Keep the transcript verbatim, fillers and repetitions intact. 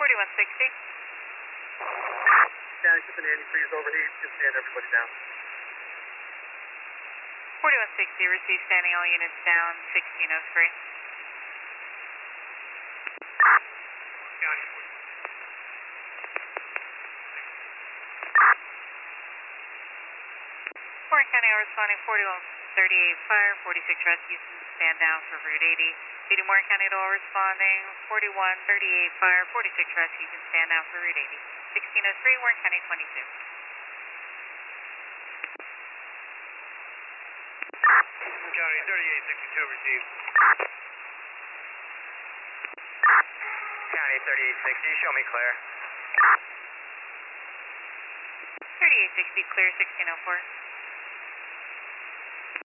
forty-one sixty. County shipping antifreeze overheat, just stand everybody down. forty-one sixty, receive standing all units down, sixteen oh three. County. Warren County, are responding forty-one thirty-eight fire, forty-six rescues, stand down for Route eighty. eighty Warren County, all responding forty-one thirty-eight fire, forty-six rescues, and stand down for Route eighty. sixteen oh three, Warren County twenty-two. County thirty-eight sixty-two received. County thirty-eight sixty, show me clear. thirty-eight sixty, clear, sixteen oh four.